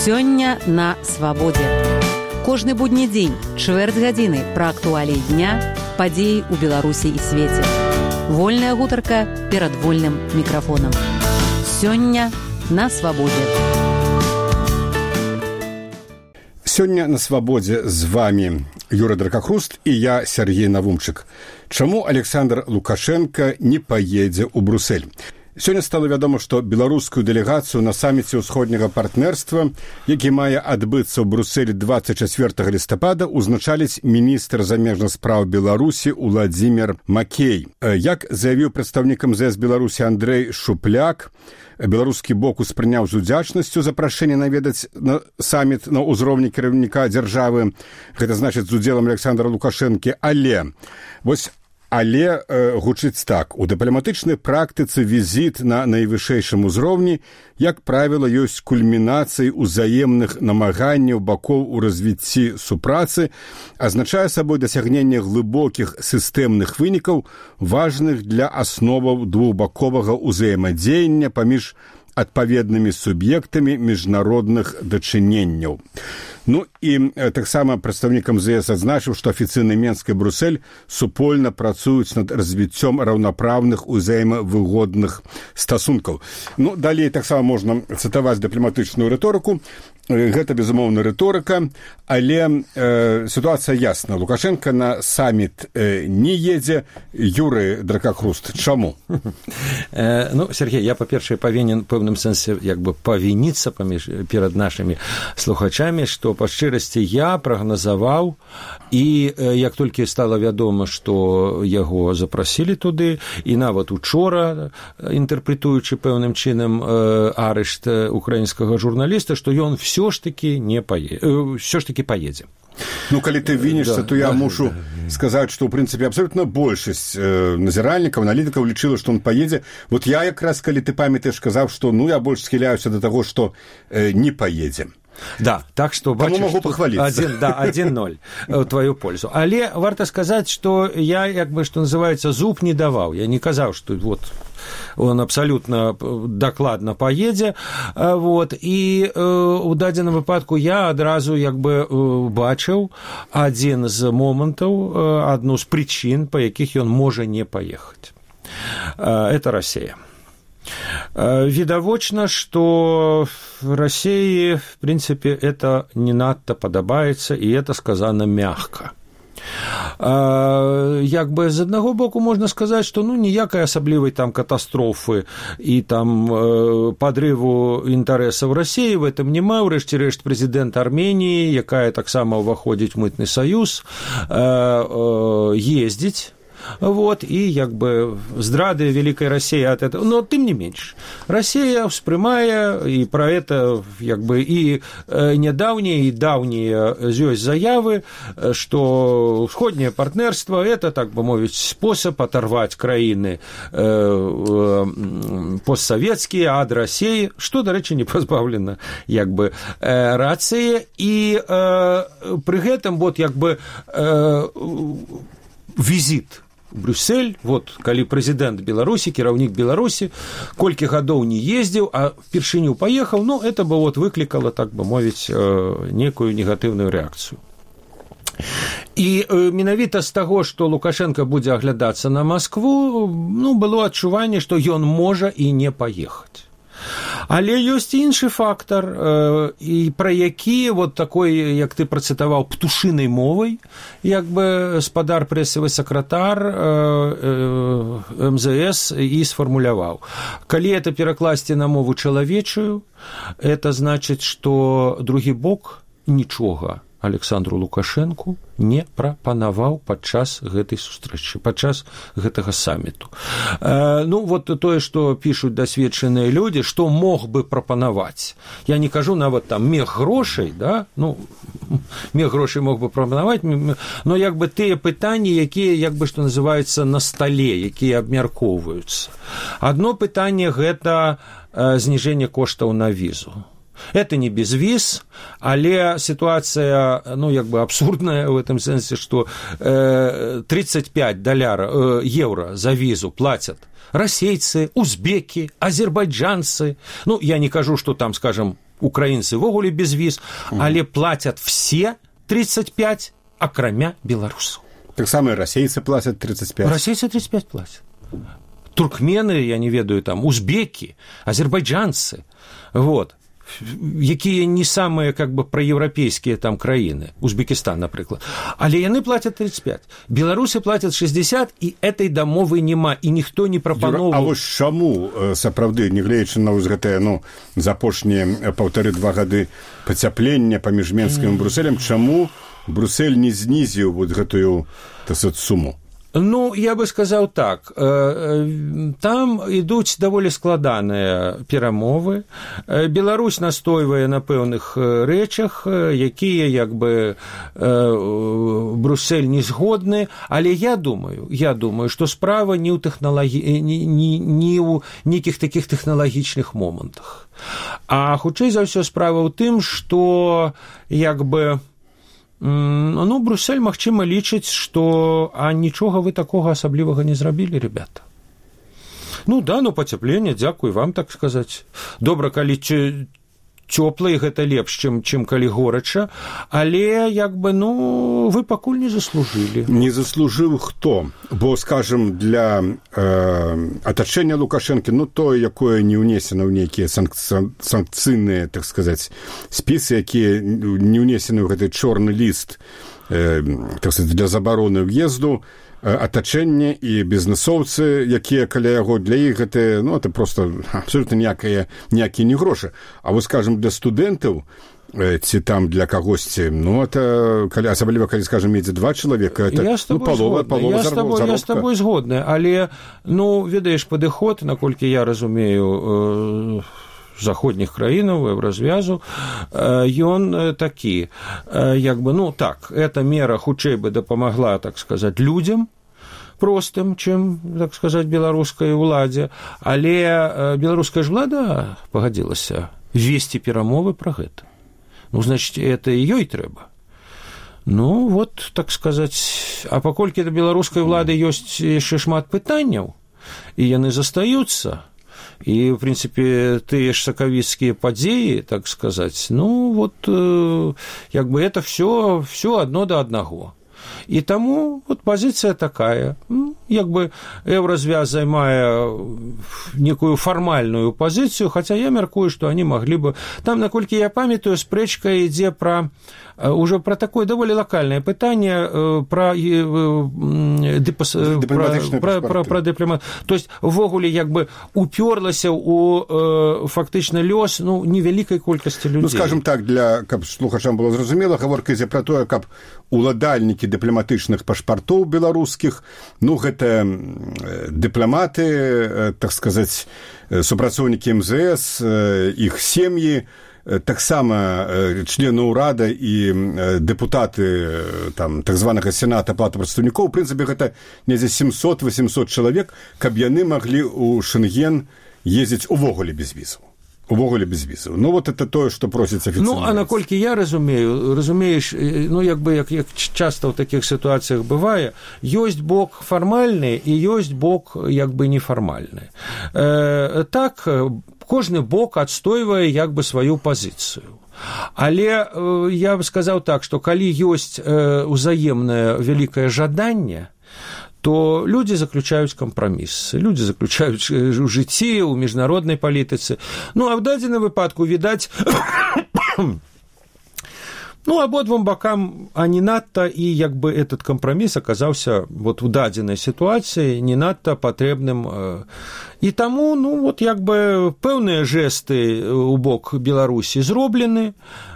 Сёння на свабодзе. Кожны будні дзень, чвэрць гадзіны пра актуаліі дня, падзеі ў Беларусі і свеце. Вольная гутарка перад вольным мікрафонам. Сёння на свабодзе. Сёння на свабодзе з вами Юра Дракахруст і я, Сергей Навумчык. Чаму Александр Лукашенко не паедзе ў Брусэль? Сёння стала вядома, што беларускую дэлегацыю на саміце ўсходняга партнерства, які мае адбыцца ў Брусэлі 24 лістапада, узначаліць міністр замежных спраў Беларусі Уладзімир Макей. Як заявіў прадстаўнік МЗС Беларусі Андрэй Шупляк, беларускі бок успрыняў з удзячнасцю запрашэнне наведаць на саміт на ўзроўні кіраўніка дзяржавы, гэта значыць з удзелам Александра Лукашэнкі, Але гучыць так. У дыпламатычнай практыцы візіт на найвышэйшым узроўні, як правіла, ёсць кульмінацыяй узаемных намаганняў бакоў у развіцці супрацы, азначае сабой дасягненне глыбокіх сістэмных вынікаў, важных для асноваў двухбаковага ўзаемадзеяння паміж адпаведнымі суб'ектамі міжнародных дачыненняў. Ну і таксама прадстаўнік МЗС адзначыў, што афіцыйны Менск і Брусэль супольна працуюць над развіццём раўнапраўных узаемавыгодных стасункаў. Ну, далей таксама можна цытаваць дыпламатычную рыторыку. Гэта, безумоўна, рыторыка, але сітуацыя ясна. Лукашенко на саміт не едзе. Юры Дракахруст, чаму? Ну, Сергей, я, па-першае, павінен пэўным сэнсе павініцца перад нашымі слухачамі, што па шчырасці я прагназаваў, і як толькі стала вядома, што яго запрасілі туды, і нават учора, інтэрпрэтуючы пэўным чынам арышт украінскага журналіста, што ён все ж таки поедзе. Ну, калі ты вінішся, то я мушу сказаць, што, ў прынцыпе, абсолютна большасць назіральнікаў, аналітыкаў лічыла, што он поедзе. Вот я якраз, калі ты памятаеш, сказаў, што я больш схіляюся да таго, што не поедзе. Да, так што бачыш, могу пахваліцца. 1-0 ў твою пользу. Але варта сказаць, што я, што называецца, зуб не даваў. Я не казаў, што он абсалютна дакладна паедзе. І ў дадзеным выпадку я адразу бачыў адзін з момантаў, адну з прычын, па якіх ён можа не паехаць. Это Расія. Відавочна, што Расіі, в принципе, это не надта падабаецца, і это сказано мягка. З аднаго боку можна сказаць, што ніякай асаблівай там катастрофы і там падрыву інтарэсаў Расіі в этом няма. Урэшце рэшт прэзідэнт Арменіі, якая таксама ўваходзіць у мытны саюз, ездзіць. І здрады Великой России от этого. Но тем не меньше. Россия вспрымае, и про это и недавние, и давние ёсць заявы, что усходнее партнерство – это, так бы мовить, способ оторвать краіны постсоветские ад России, что, до речі, не позбавлено рацыі. И при гэтым визит Брюссель, калі прэзідэнт Беларусі, кіраўнік Беларусі, колькі гадоў не ездзіў, а впершыню паехаў, это бы выклікала, так бы мовіць, некую негатыўную рэакцыю. І менавіта з таго, што Лукашенко будзе аглядацца на Маскву, было адчуванне, што ён можа і не паехаць. Але ёсць іншы фактар, і пра які такой, як ты працытаваў, птушынай мовай, спадар прэсавы сакратар МЗС і сфармуляваў. Калі это перакласці на мову чалавечую, это значыць, што другі бок нічога Александру Лукашенку не прапанаваў падчас гэтай сустрэчы, падчас гэтага саміту. Тое, што пішуць дасведчаныя людзі, што мог бы прапанаваць. Я не кажу нават там мех грошай, да? Мех грошай мог бы прапанаваць, но тыя пытанні, якія, што называецца, на стале, якія абмяркоўваюцца. Адно пытанне – гэта зніжэнне коштаў на візу. Это не без виз, але ситуация, абсурдная в этом смысле, что $35 евро за визу платят расейцы, узбеки, азербайджанцы. Я не кажу, что там, скажем, украінцы ввогуле без віз, але плацяць все 35, акрамя беларусаў. Таксама і расейцы плацяць 35. Расейцы 35 плацяць. Туркмены, я не ведаю, там, узбекі, азербайджанцы, вот, якія не самыя, как бы, праеўрапейскія там краіны, Узбекістан, напрыклад, але яны плацяць 35. Беларусы плацяць 60, і этой дамовы няма, і ніхто не прапановваў. А вось чаму, сапраўды, нягледзячы на вось гэтае, за апошнія 1,5-2 гады пацяплення паміж Менскім і Брусэлем, чаму Брусэль не знізіў вот гэтую, так сказать, суму? Ну, я бы сказаў так, там ідуць даволі складаныя перамовы. Беларусь настойвае на пэўных рэчах, якія, як бы, Брусэль не згодны, але я думаю, што справа не ў нейкіх такіх тэхналагічных момантах. А хутчэй за ўсё справа ў тым, што, як бы, Брусэль, магчыма, лічыць, што нічога вы такога асаблівага не зрабілі, ребята. Пацяпленне, дзякуй вам, так сказаць. Добра, калі цёпла, і гэта лепш, чым калі горача, але, як бы, вы пакуль не заслужылі. Не заслужыў хто? Бо, скажем, для атачэння Лукашэнкі, тое, якое не ўнесена ў нейкія санкцыйныя, так сказаць, спісы, якія не ўнесены ў гэты чорны ліст, так сказаць, для забароны ўезду, атачэнне і бізнесоўцы, якія каля яго, для іх гэта, это просто абсолютно ніякія не грошы. А вось, скажем, для студэнтаў, ці там для кагосьці, это, асабліва, калі, скажем, едзе 2 чалавека, это палова заробка. Я з табой згодны, але, ведаеш, падыход, наколькі я разумею, заходніх краінаў, еўразвязу, ён такі, як бы, эта мера хутчэй бы дапамагла, так сказаць, людзям простым, чым, так сказаць, беларускай уладзе, але беларуская ж ўлада пагадзілася весці перамовы пра гэта. Значыць, это і ёй трэба. Так сказаць, а паколькі да беларускай улады ёсць яшчэ шмат пытанняў, і яны застаюцца, і, в прынцыпе, тыя ж сакавіцкія падзеі, так сказаць, як бы это все адно да аднаго. І таму пазіцыя такая, як бы еўразвяз займае некую фармальную пазіцыю, хаця я мяркую, што они маглі бы... Там, наколькі я памятаю, спрэчка ідзе уже про такое даволі локальное пытанне, про дыпламат. То есть, ввогуле, як бы уперлася у фактычна лёс невялікай колькасці людзей. Скажем так, каб слухачам было зразумела, гаворка ідзе пра тое, каб уладальнікі дыпламатычных пашпартоў беларускіх, гэта дыпламаты, так сказаць, супрацоўнікі МЗС, іх сем'і, таксама члены ўрада і дэпутаты так званага сената палаты прадстаўнікоў, у прынцыпе, гэта недзе 700-800 чалавек, каб яны маглі ў Шэнген ездзіць увогуле без візаў. Это тое, што просіць афіцыйна. А наколькі я разумееш, як бы, як часта ў такіх сітуацыях бывае, ёсць бок фармальны і ёсць бок, як бы, нефармальны. Так, кожны бок адстойвае, як бы, сваю пазіцыю. Але я бы сказаў так, што калі ёсць узаемнае вялікае жаданне, то люди заключаюць кампрамісы, люди заключаюць у жыцці, у міжнароднай палітыцы. А в дадзеным выпадку, відаць, абодвум бакам не надта, і як бы этот кампраміс аказаўся у дадзенай сітуацыі не надта патрэбным. І таму, як бы пэўныя жэсты ў бок Беларусі зроблены,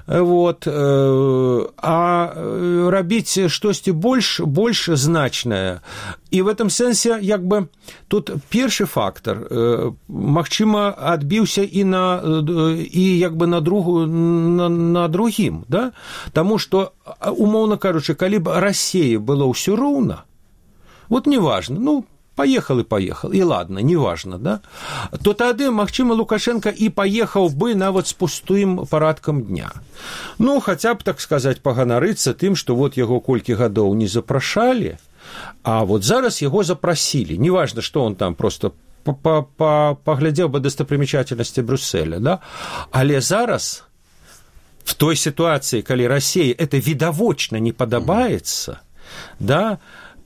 а рабіць штосьці больш значнае. І в этом сэнсе, як бы, тут першы фактар, магчыма, адбіўся і як бы на другім, да? Таму што, умоўна кажучы, калі б Расіі было ўсё роўна, неважна, поехал, и ладно, неважно, да? То тады, магчыма, Лукашенко і паехаў бы нават з пустым парадкам дня. Хаця б, так сказаць, паганарыцца тым, што яго колькі гадоў не запрашалі, а зараз яго запрасілі. Неважно, што он там просто паглядзеў бы дастапрымячательнасці Брюсселя, да? Але зараз в той ситуации, когда России это видовочно не подобается, да,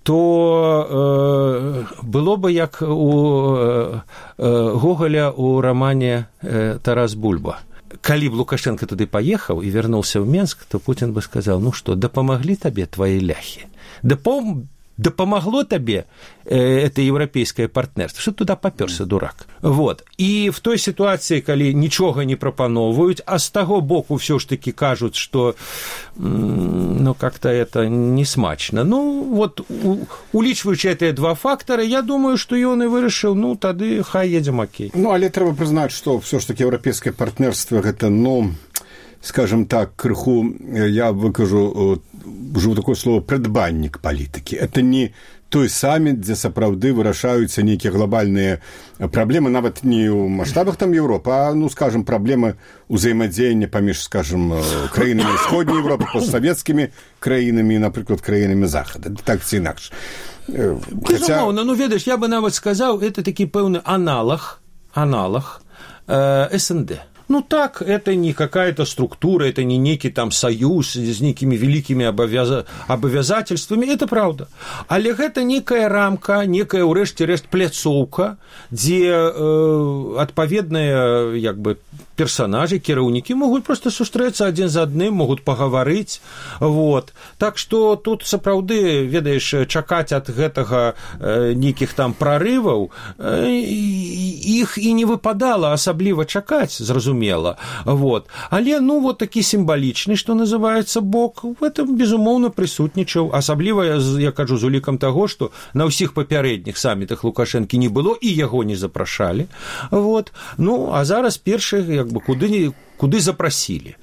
то было бы как у Гоголя у романе «Тарас Бульба». Калі б Лукашенко туды паехаў і вярнуўся ў Менск, то Путін бы сказаў: ну што, дапамаглі табе твае ляхі, дапамагло табе это еўрапейскае партнерство, что туда папёрся дурак. Вот. І в той ситуации, калі нічога не прапаноўваюць, а з таго боку все ж таки кажуць, что ну как-то это не смачно. Ну вот, улічваючы гэтыя два фактары, я думаю, что ён і вырашыў, ну тады хай едзем, окей. Ну але трэба прызнаць, что все ж таки еўрапейскае партнерство гэта, ну, скажем так, крыху, я выкажу, ужыву такое слово, прадбаннік палітыкі. Это не той саміт, дзе сапраўды вырашаюцца нейкія глобальныя праблемы, нават не ў маштабах там Европы, а, ну, скажем, праблемы ўзаемадзеяння паміж, скажем, краінамі ўсходняй Европы, постсавецкімі краінамі, напрыклад, краінамі Захада. Так ці інакш. Безумоўна, ну, ведаеш, я бы нават сказаў, это такі пэўны аналог СНД. Ну так, это не какая-то структура, это не некий там союз с некими великими обовязательствами, это правда. Але гэта некая рамка, некая ўрэшце-рэшт пляцоўка, дзе адпаведныя як бы персонажи, кіраўнікі могуць просто сустрэцца адзін з адным, могуць пагаварыць. Вот. Так што тут сапраўды, ведаеш, чакаць ад гэтага нейкіх там прарываў, іх і не выпадала асабліва чакаць, зразумела. Вот. Але, ну, вот такі сімвалічны, што называецца, бок, в этом, безумоўна, прысутнічаў. Асабліва, я кажу, з улікам таго, што на ўсіх папярэдніх самітах Лукашэнкі не было, і яго не запрашалі. Вот. Ну, а зараз першы, як бы, куды запросили.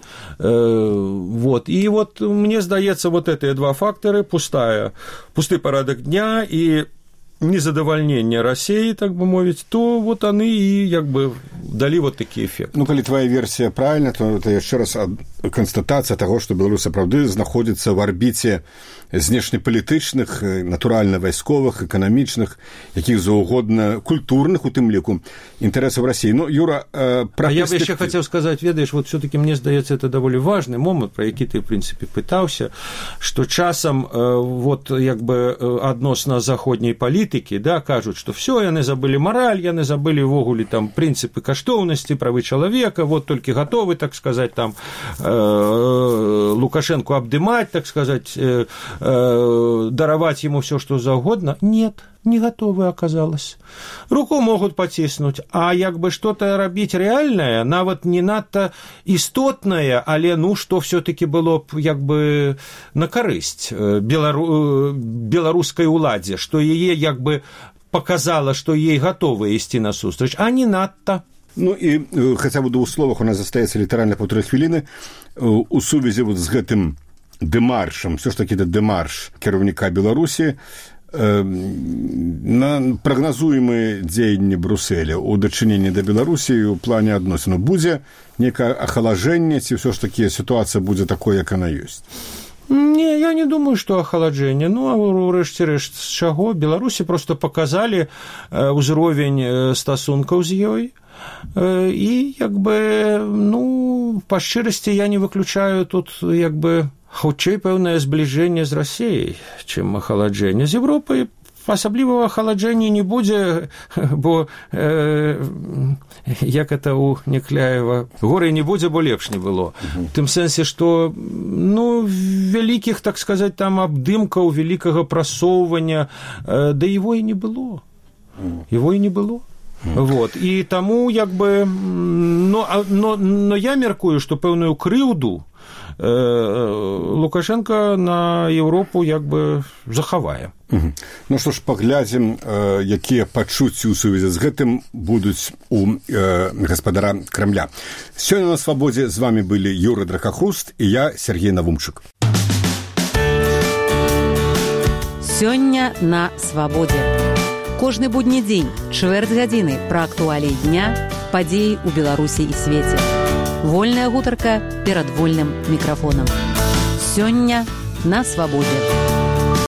Вот. И вот мне сдается, вот эти два фактора, пусты порядок дня и незадовольнение России, так бы мовить, то вот они и как бы дали вот такие эффекты. Ну, коли твоя версия правильна, то это еще раз констатация того, что Беларусь сапраўды знаходится в орбите знешнепалітычных, натуральна-вайсковых, эканамічных, якіх заўгодна, культурных, у тым ліку, інтарэсаў России. Ну, Юра, а я бы еще хотел сказать, ведаешь, вот все-таки мне сдается, это довольно важный момент, про які ты, в принципе, пытался, что часом вот, як бы, адносна заходняй палітыкі, да, кажут, что все, яны забыли мораль, яны забыли ввогуле там принципы каштоўнасці, правы чалавека, вот только готовы, так сказать, там Лукашенко обдымать, так сказать, даровать ему все, что угодно. Нет, не готовы оказалось. Руку могут потиснуть, а як бы что-то рабіць реальное, нават не надто істотное, але ну, что все-таки было б як бы на карысць беларускай уладзе, что яе як бы показала, что ей готовы ісці насустрач, а не надто. Ну и хотя бы в двух словах у нас застаецца літаральна 1,5 хвіліны у сувязі вот з гэтым дэмаршам, все ж таки это дэмарш кіраўніка Беларусі на прагназуемыя дзеянні Брюсселя у дачыненні да Беларусі у плане адносін будзе некае ахалажэнне, ці все ж таки ситуация будзе такой, як она ёсць? Не, я не думаю, что охолоджение. Ну, а урэшце-рэшт з чаго? Беларусі просто показали ўзровень стасункаў з ёй. И, як бы, ну, по шчырасці я не выключаю тут, як бы, хутчэй пэўнае збліжэнне з Расіяй, чым ахаладжэнне з Европай. Асаблівага ахаладжэння не будзе, бо, як это у Некляева, горай не будзе, бо лепш не было. В тым сэнсе, што, ну, вялікіх, так сказаць, там абдымкаў, вялікага прасоўвання, да его і не было. Его і не было. Вот. І таму, як бы, но я мяркую, што пэўную крыўду Лукашенко на Европу як бы захавае. Ну што ж, паглядзім, якія пачуцці ў сувязі з гэтым будуць у гаспадара Крамля. Сёння на Свабодзе з вами былі Юра Дракахруст і я, Сергей Навумчык. Сёння на Свабодзе. Кожны будні дзень, чвэрць гадзіны пра актуаліі дня, падзеі ў Беларусі і свеце. Вольная гутарка перад вольным мікрафонам. Сёння на Свабодзе.